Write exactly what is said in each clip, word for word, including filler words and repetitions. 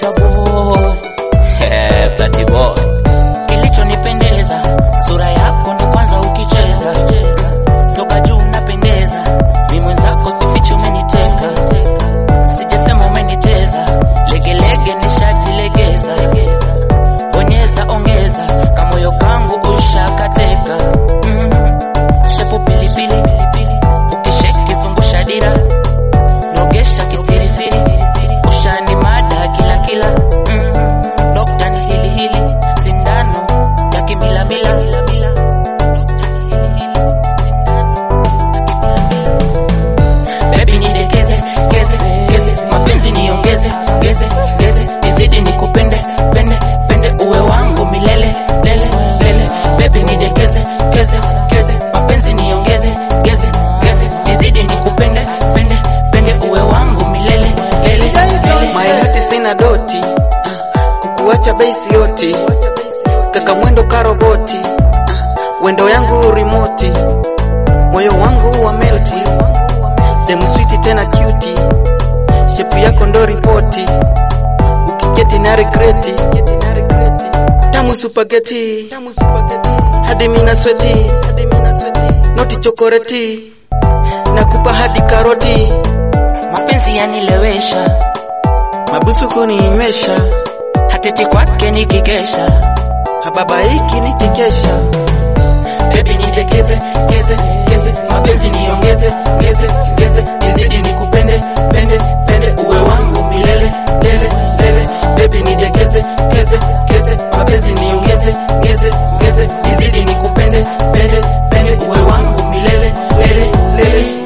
Nature boy, eh, Plati boy. Kilichonipendeza sura yako ndo kwanza ukicheza, toka juu unapendeza, mimi mwenzako sifichi umeniteka, sijasema umeniteza, legelege nishajilegeza, onyeza ongeza kamoyo kangu ushakateka. mm. Shepu pilipili ukisheki zungusha dira, nogesha kisirisiri ushani mada kila kila. mm. Dokta ni hili hili sindano ya kimila mila, baby nidekeze geze geze, mapenzi niongeze geze geze, nizidi nikupende pende pende, uwe wangu milele lele lele. Baby nidekeze geze geze, mapenzi niongeze geze geze, nizidi nikupende pende pende, uwe wangu milele lele lele. Maihati sina doti, kukuacha base yote, kaka mwendo karoboti, wendo yangu remote, moyo wangu wa melti, demu sweet tena cute, shepu yako ndo ripoti, ukiketi na regreti, tamu spaghetti, hadi mina sweti, noti chokoreti, nakupa hadi karoti, mapenzi yanilewesha, mabusu kuninywesha, hateti kwake nikikesha, hababa hiki nitikesha. baby nidekeze geze geze, mapenzi niongeze geze geze, nizidi nikupende pende pende, uwe wangu milele lele lele. Baby nidekeze geze geze, mapenzi niongeze geze geze, nizidi nikupende pende pende, uwe wangu milele lele lele.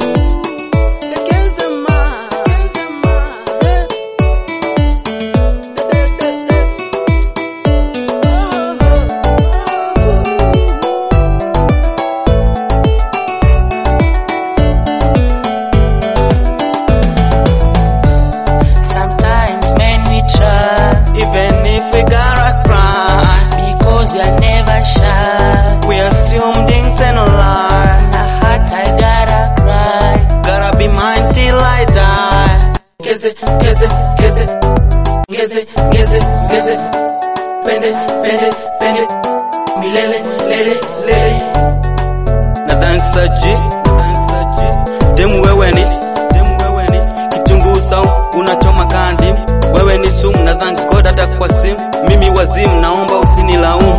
Geze geze geze geze geze geze, pende pende pende, milele lele lele. Na thanks aji, thanks aji. Demu wewe ni, demu wewe ni kitunguu saumu unachoma kandi, wewe ni sumu na thank God hata kwa simu, mimi wazimu naomba usinilaumu.